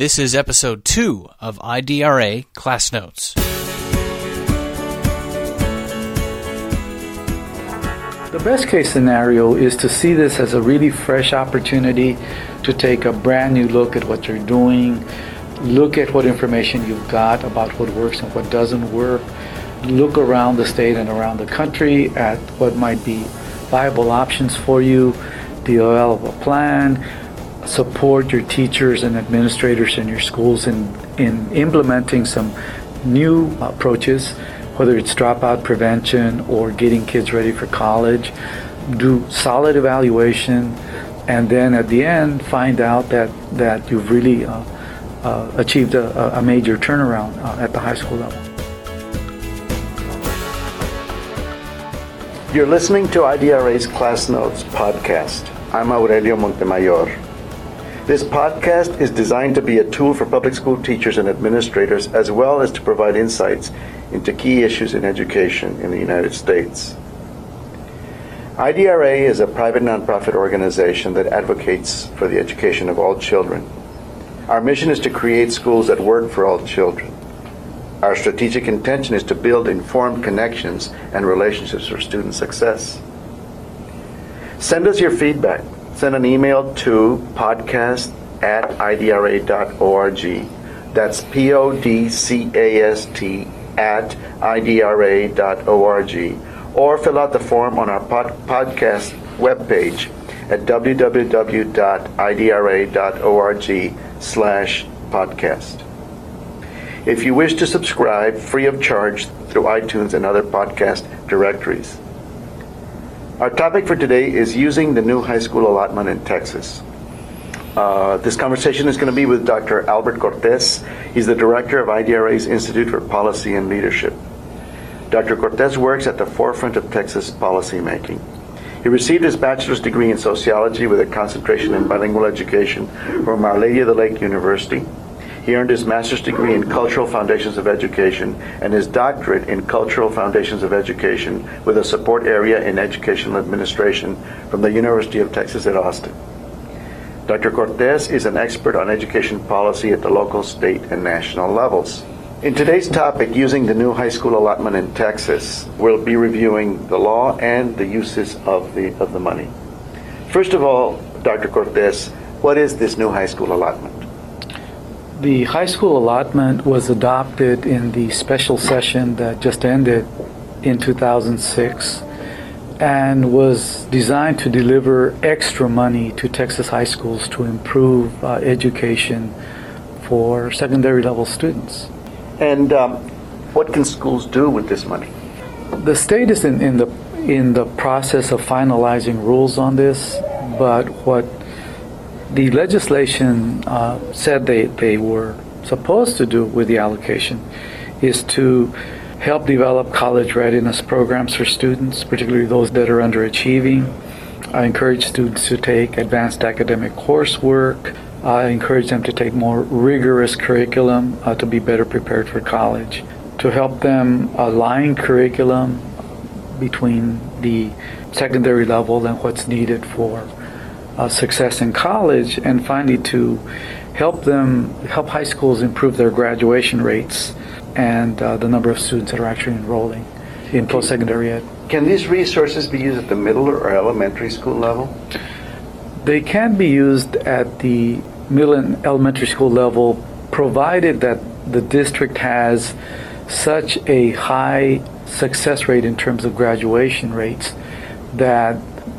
This is episode 2 of IDRA Class Notes. The best case scenario is to see this as a really fresh opportunity to take a brand new look at what you're doing, look at what information you've got about what works and what doesn't work, look around the state and around the country at what might be viable options for you, develop a plan, support your teachers and administrators in your schools in implementing some new approaches, whether it's dropout prevention or getting kids ready for college. Do solid evaluation, and then at the end find out that you've really achieved a major turnaround at the high school level. You're listening to IDRA's Class Notes podcast. I'm Aurelio Montemayor. This podcast is designed to be a tool for public school teachers and administrators, as well as to provide insights into key issues in education in the United States. IDRA is a private nonprofit organization that advocates for the education of all children. Our mission is to create schools that work for all children. Our strategic intention is to build informed connections and relationships for student success. Send us your feedback. Send an email to podcast@idra.org. That's podcast@idra.org. Or fill out the form on our podcast webpage at www.idra.org/podcast. If you wish to subscribe free of charge through iTunes and other podcast directories. Our topic for today is using the new high school allotment in Texas. This conversation is going to be with Dr. Albert Cortez. He's the director of IDRA's Institute for Policy and Leadership. Dr. Cortez works at the forefront of Texas policymaking. He received his bachelor's degree in sociology with a concentration in bilingual education from Our Lady of the Lake University. He earned his master's degree in Cultural Foundations of Education and his doctorate in Cultural Foundations of Education with a support area in Educational Administration from the University of Texas at Austin. Dr. Cortez is an expert on education policy at the local, state, and national levels. In today's topic, using the new high school allotment in Texas, we'll be reviewing the law and the uses of the money. First of all, Dr. Cortez, what is this new high school allotment? The high school allotment was adopted in the special session that just ended in 2006 and was designed to deliver extra money to Texas high schools to improve education for secondary level students. And what can schools do with this money? The state is in the process of finalizing rules on this, but what the legislation said they were supposed to do with the allocation is to help develop college readiness programs for students, particularly those that are underachieving. I encourage students to take advanced academic coursework. I encourage them to take more rigorous curriculum to be better prepared for college, to help them align curriculum between the secondary level and what's needed for success in college, and finally to help high schools improve their graduation rates and the number of students that are actually enrolling in post-secondary ed. Can these resources be used at the middle or elementary school level? They can be used at the middle and elementary school level, provided that the district has such a high success rate in terms of graduation rates that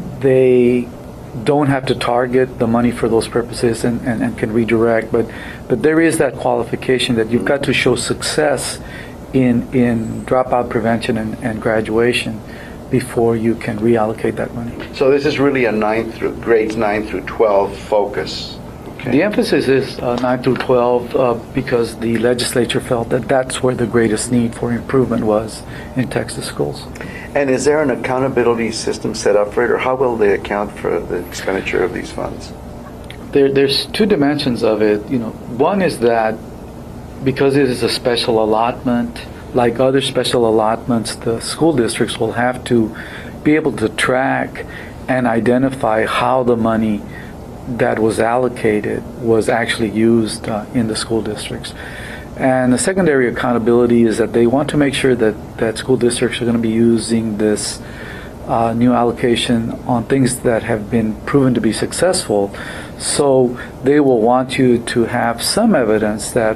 they don't have to target the money for those purposes and can redirect. But there is that qualification that you've got to show success in dropout prevention and graduation before you can reallocate that money. So this is really a grades 9 through 12 focus. Okay. The emphasis is 9 through 12 because the legislature felt that that's where the greatest need for improvement was in Texas schools. And is there an accountability system set up for it, or how will they account for the expenditure of these funds? There's two dimensions of it. One is that because it is a special allotment, like other special allotments, the school districts will have to be able to track and identify how the money that was allocated was actually used in the school districts. And the secondary accountability is that they want to make sure that school districts are going to be using this new allocation on things that have been proven to be successful. So they will want you to have some evidence that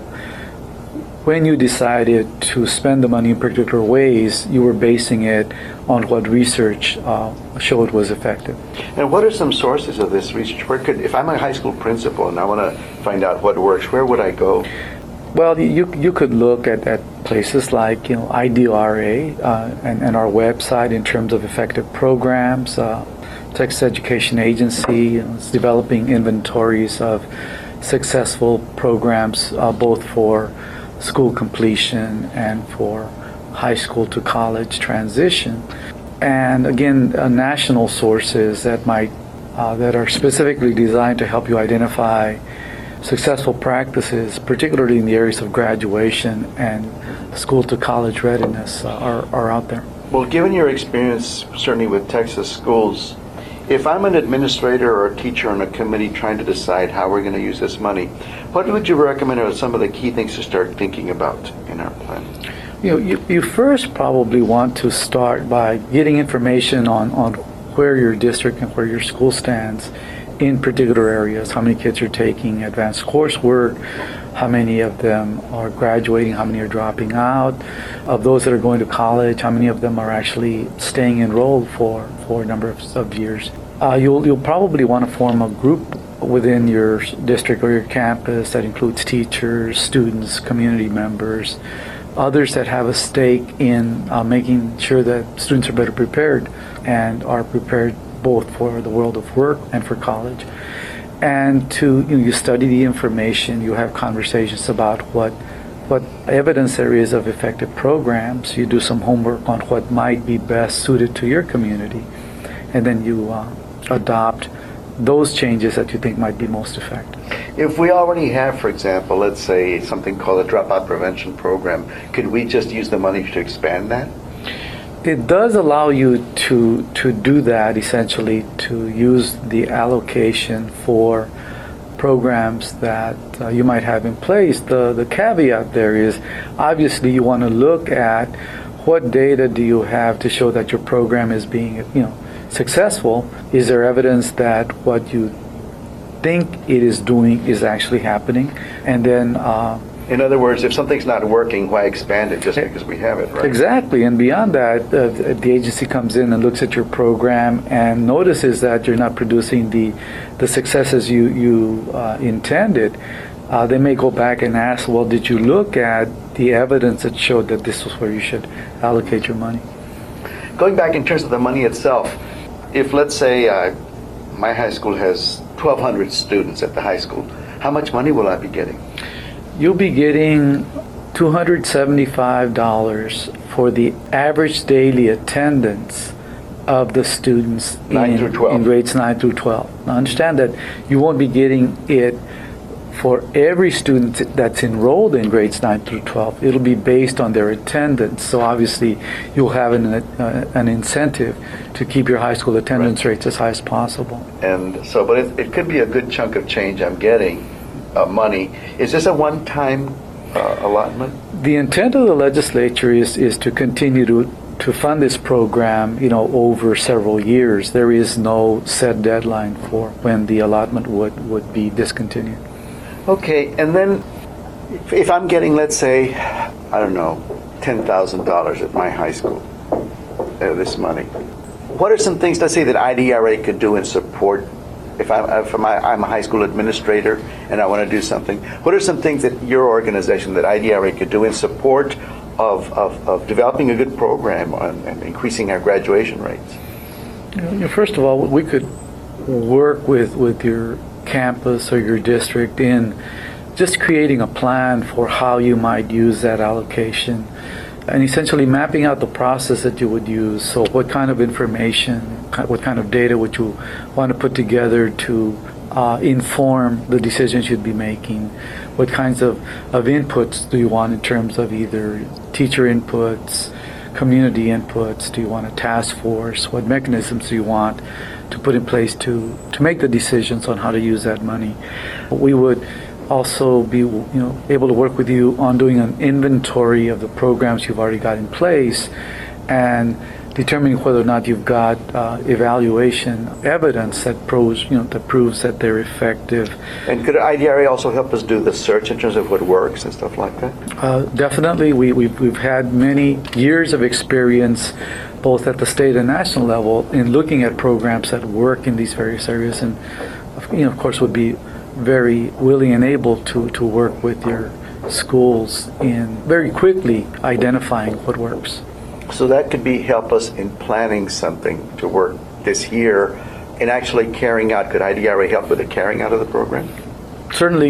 when you decided to spend the money in particular ways, you were basing it on what research showed was effective. And what are some sources of this research? If I'm a high school principal and I want to find out what works, where would I go? Well, you could look at places like IDRA and our website in terms of effective programs. Texas Education Agency is developing inventories of successful programs both for school completion and for high school to college transition. And again, national sources that are specifically designed to help you identify successful practices, particularly in the areas of graduation and school to college readiness, are out there. Well, given your experience, certainly with Texas schools, if I'm an administrator or a teacher on a committee trying to decide how we're going to use this money, what would you recommend are some of the key things to start thinking about in our plan? You first probably want to start by getting information on where your district and where your school stands in particular areas. How many kids are taking advanced coursework, how many of them are graduating, how many are dropping out. Of those that are going to college, how many of them are actually staying enrolled for a number of years. You'll probably want to form a group within your district or your campus that includes teachers, students, community members, others that have a stake in making sure that students are better prepared and are prepared both for the world of work and for college. And you study the information, you have conversations about what evidence there is of effective programs, you do some homework on what might be best suited to your community, and then you adopt those changes that you think might be most effective. If we already have, for example, let's say something called a dropout prevention program, could we just use the money to expand that? It does allow you to do that, essentially, to use the allocation for programs that you might have in place. The caveat there is, obviously, you want to look at what data do you have to show that your program is being, successful. Is there evidence that what you think it is doing is actually happening? And then in other words, if something's not working, why expand it just because we have it, right? Exactly. And beyond that, the agency comes in and looks at your program and notices that you're not producing the successes you intended. They may go back and ask, well, did you look at the evidence that showed that this was where you should allocate your money? Going back in terms of the money itself, if let's say my high school has 1,200 students at the high school, how much money will I be getting? You'll be getting $275 for the average daily attendance of the students in grades 9 through 12. Now understand that you won't be getting it for every student that's enrolled in grades 9 through 12. It'll be based on their attendance. So obviously you'll have an incentive to keep your high school attendance rates as high as possible. And so, but it could be a good chunk of change I'm getting. Money. Is this a one-time allotment? The intent of the legislature is to continue to fund this program, over several years. There is no set deadline for when the allotment would be discontinued. Okay, and then if I'm getting, let's say, I don't know, $10,000 at my high school, this money, what are some things, let's say, that IDRA could do in support? If I'm a high school administrator and I want to do something, what are some things that your organization, that IDRA, could do in support of developing a good program and increasing our graduation rates? First of all, we could work with your campus or your district in just creating a plan for how you might use that allocation and essentially mapping out the process that you would use. So what kind of information, what kind of data would you want to put together to inform the decisions you'd be making? What kinds of inputs do you want in terms of either teacher inputs, community inputs? Do you want a task force? What mechanisms do you want to put in place to make the decisions on how to use that money. We would also be able to work with you on doing an inventory of the programs you've already got in place and determining whether or not you've got evaluation evidence that proves that they're effective. And could IDRA also help us do the search in terms of what works and stuff like that? Definitely. We've had many years of experience, both at the state and national level, in looking at programs that work in these various areas, and of course, would be very willing and able to work with your schools in very quickly identifying what works. So that could help us in planning something to work this year and actually carrying out. Could IDRA help with the carrying out of the program? Certainly,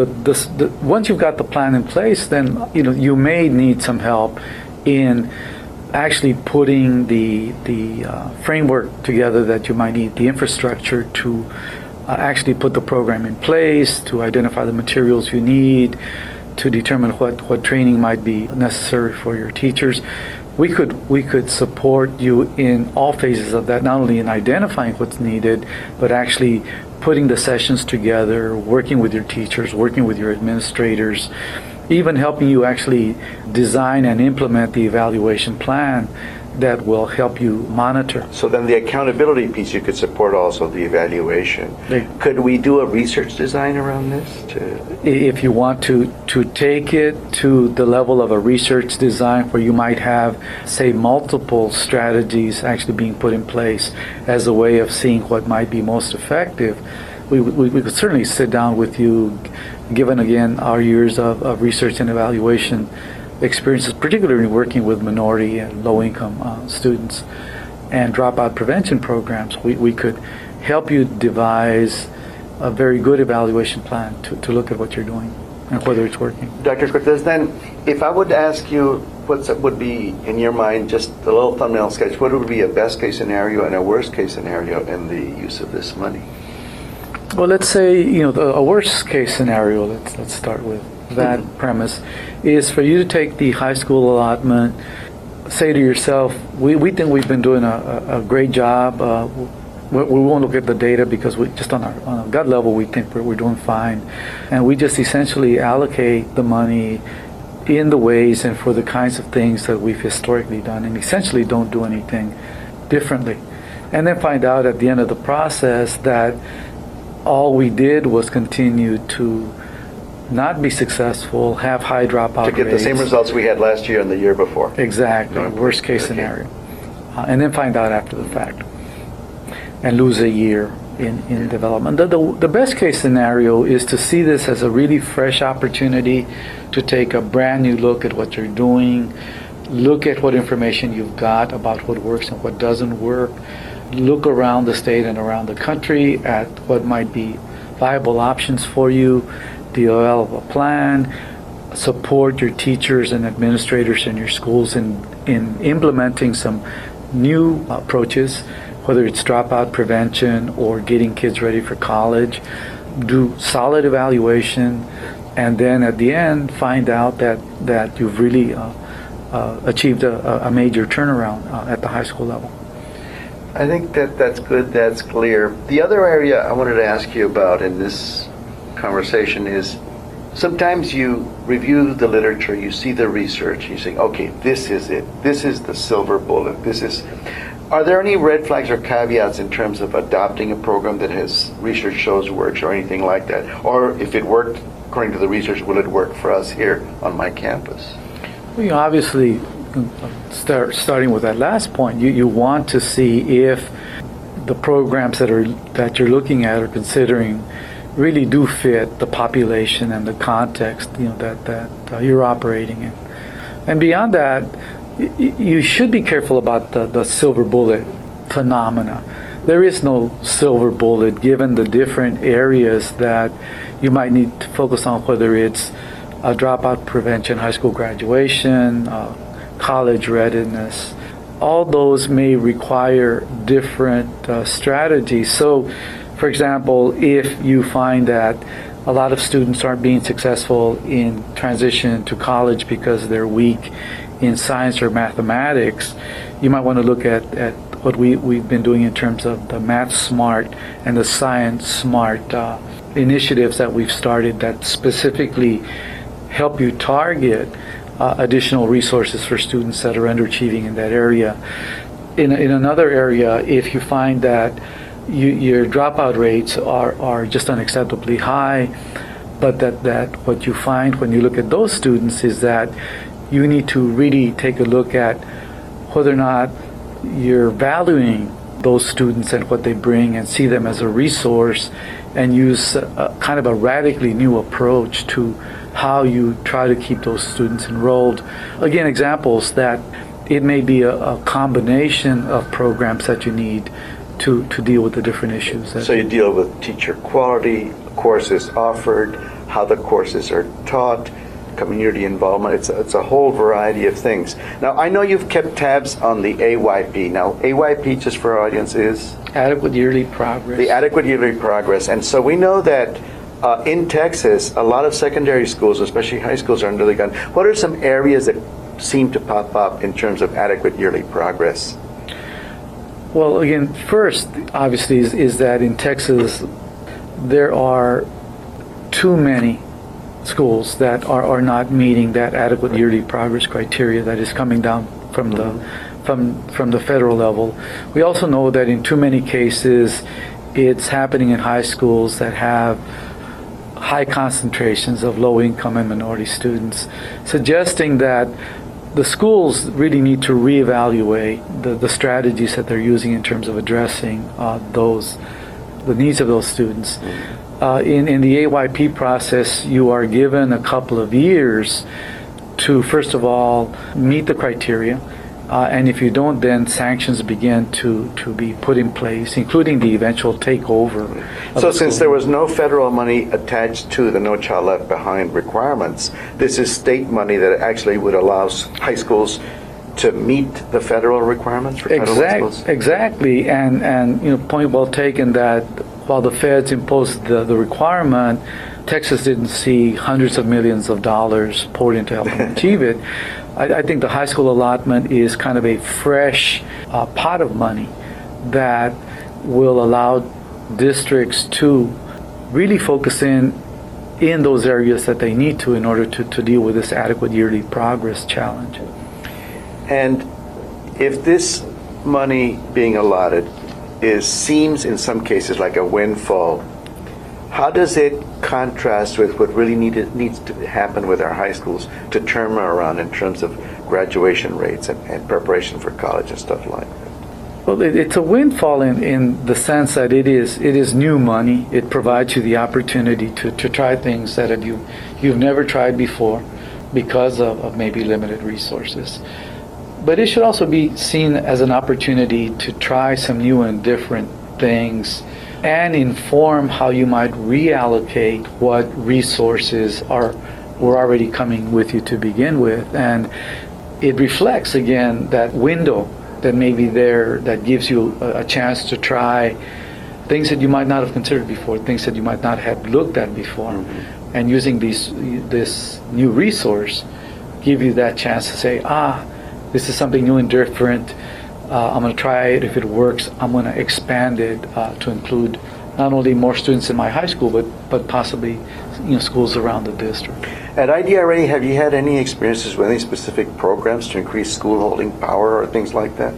once you've got the plan in place, then you may need some help in actually putting the framework together that you might need, the infrastructure to actually put the program in place, to identify the materials you need, to determine what training might be necessary for your teachers. We could support you in all phases of that, not only in identifying what's needed, but actually putting the sessions together, working with your teachers, working with your administrators, even helping you actually design and implement the evaluation plan that will help you monitor. So then the accountability piece, you could support also the evaluation. Could we do a research design around this? If you want to take it to the level of a research design where you might have, say, multiple strategies actually being put in place as a way of seeing what might be most effective, we could certainly sit down with you, given again our years of research and evaluation experiences, particularly working with minority and low-income students and dropout prevention programs. We could help you devise a very good evaluation plan to look at what you're doing and whether it's working. Dr. Cortez, then, if I would ask you what would be, in your mind, just a little thumbnail sketch, what would be a best-case scenario and a worst-case scenario in the use of this money? Well, let's say, a worst-case scenario, let's start with that premise, is for you to take the high school allotment, say to yourself, we think we've been doing a great job. We won't look at the data because we just on a gut level we think we're doing fine, and we just essentially allocate the money in the ways and for the kinds of things that we've historically done, and essentially don't do anything differently, and then find out at the end of the process that all we did was continue to not be successful, have high dropout rates. To get the same results we had last year and the year before. Exactly, worst case scenario. And then find out after the fact and lose a year in development. The best case scenario is to see this as a really fresh opportunity to take a brand new look at what you're doing, look at what information you've got about what works and what doesn't work, look around the state and around the country at what might be viable options for you, develop a plan, support your teachers and administrators in your schools in implementing some new approaches, whether it's dropout prevention or getting kids ready for college. Do solid evaluation, and then at the end find out that you've really achieved a major turnaround at the high school level. I think that's good, that's clear. The other area I wanted to ask you about in this conversation is sometimes you review the literature, you see the research, you say, okay, this is it. This is the silver bullet. Are there any red flags or caveats in terms of adopting a program that has research shows works or anything like that? Or if it worked according to the research, will it work for us here on my campus? Well, obviously, starting with that last point, you want to see if the programs that you're looking at or considering really do fit the population and the context that you're operating in. And beyond that, you should be careful about the silver bullet phenomena. There is no silver bullet given the different areas that you might need to focus on, whether it's dropout prevention, high school graduation, college readiness. All those may require different strategies. So, for example, if you find that a lot of students aren't being successful in transition to college because they're weak in science or mathematics, you might want to look at what we've been doing in terms of the Math Smart and the Science Smart initiatives that we've started that specifically help you target additional resources for students that are underachieving in that area. In another area, if you find that your dropout rates are just unacceptably high, but that what you find when you look at those students is that you need to really take a look at whether or not you're valuing those students and what they bring and see them as a resource and use kind of a radically new approach to how you try to keep those students enrolled. Again, examples that it may be a combination of programs that you need to deal with the different issues. So you deal with teacher quality, courses offered, how the courses are taught, community involvement. It's a whole variety of things. Now, I know you've kept tabs on the AYP. Now, AYP, just for our audience, is? Adequate Yearly Progress. The Adequate Yearly Progress. And so we know that in Texas, a lot of secondary schools, especially high schools, are undergone. What are some areas that seem to pop up in terms of adequate yearly progress? Well, again, first, obviously, is that in Texas, there are too many schools that are not meeting that adequate yearly progress criteria that is coming down from the federal level. We also know that in too many cases, it's happening in high schools that have high concentrations of low-income and minority students, suggesting that the schools really need to reevaluate the strategies that they're using in terms of addressing the needs of those students. In the AYP process, you are given a couple of years to, first of all, meet the criteria. And if you don't, then sanctions begin to be put in place, including the eventual takeover. So since there was no federal money attached to the No Child Left Behind requirements, this is state money that actually would allow high schools to meet the federal requirements for Title I schools? Exactly. And point well taken that while the feds imposed the requirement, Texas didn't see hundreds of millions of dollars poured in to help them achieve it. I think the high school allotment is kind of a fresh pot of money that will allow districts to really focus in those areas that they need to in order to deal with this adequate yearly progress challenge. And if this money being allotted seems in some cases like a windfall, how does it contrast with what really needs to happen with our high schools to turn around in terms of graduation rates and preparation for college and stuff like that? Well, it's a windfall in the sense that it is new money. It provides you the opportunity to try things that you've never tried before because of maybe limited resources. But it should also be seen as an opportunity to try some new and different things and inform how you might reallocate what resources were already coming with you to begin with. And it reflects, again, that window that may be there that gives you a chance to try things that you might not have considered before, things that you might not have looked at before. Mm-hmm. And using this new resource give you that chance to say, this is something new and different. I'm going to try it. If it works, I'm going to expand it to include not only more students in my high school, but possibly schools around the district. At IDRA, have you had any experiences with any specific programs to increase school holding power or things like that?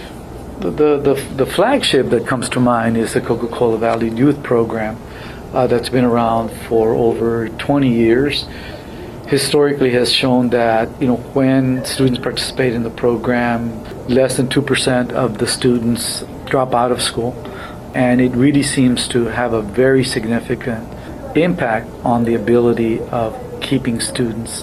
The flagship that comes to mind is the Coca-Cola Valley Youth Program that's been around for over 20 years. Historically has shown that when students participate in the program, less than 2% of the students drop out of school, and it really seems to have a very significant impact on the ability of keeping students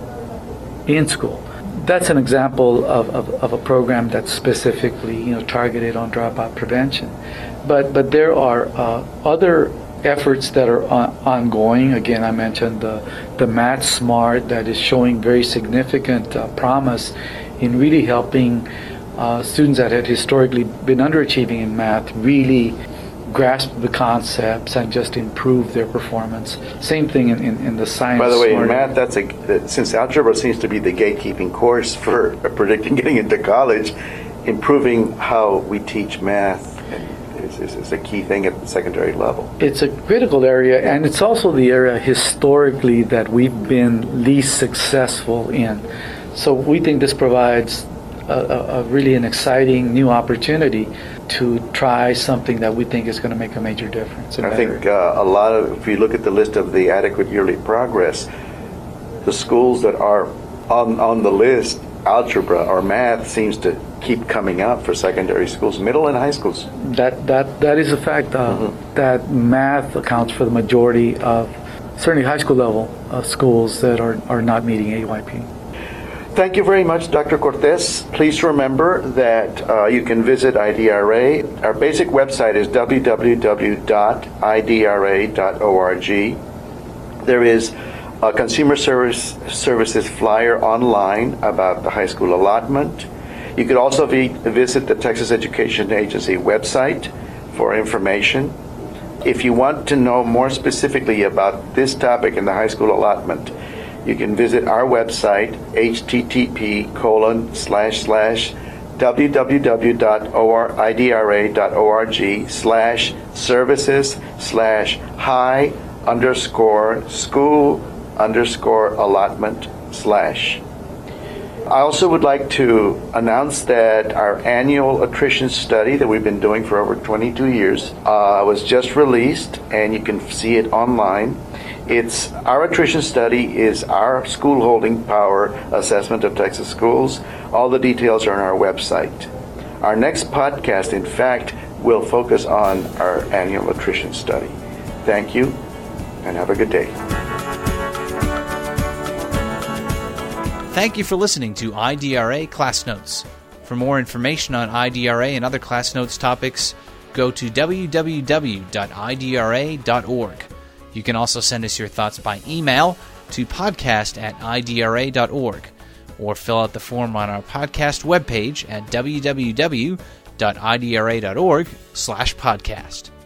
in school. That's an example of a program that's specifically targeted on dropout prevention. But there are other efforts that are ongoing. Again, I mentioned the Math Smart that is showing very significant promise in really helping students that had historically been underachieving in math really grasp the concepts and just improve their performance. Same thing in the science. By the way, in math, since algebra seems to be the gatekeeping course for predicting getting into college, improving how we teach math is a key thing at the secondary level. It's a critical area, and it's also the area historically that we've been least successful in. So we think this provides a really an exciting new opportunity to try something that we think is going to make a major difference. I think if you look at the list of the adequate yearly progress, the schools that are on the list, algebra or math seems to keep coming up for secondary schools, middle and high schools. That is a fact. That math accounts for the majority of certainly high school level schools that are not meeting AYP. Thank you very much, Dr. Cortez. Please remember that you can visit IDRA. Our basic website is www.idra.org. There is a consumer services flyer online about the high school allotment. You could also visit the Texas Education Agency website for information. If you want to know more specifically about this topic in the high school allotment, you can visit our website, http://www.idra.org/services/high_school_allotment/. I also would like to announce that our annual attrition study that we've been doing for over 22 years was just released, and you can see it online. Our attrition study is our school holding power assessment of Texas schools. All the details are on our website. Our next podcast, in fact, will focus on our annual attrition study. Thank you, and have a good day. Thank you for listening to IDRA Class Notes. For more information on IDRA and other Class Notes topics, go to www.idra.org. You can also send us your thoughts by email to podcast@idra.org, or fill out the form on our podcast webpage at www.idra.org/podcast.